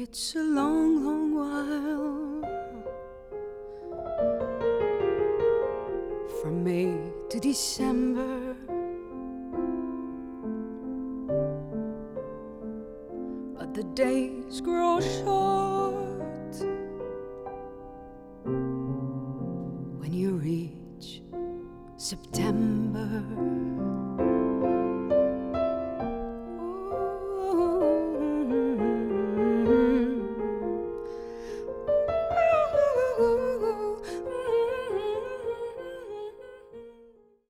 It's a long, long while from May to December, but the days grow short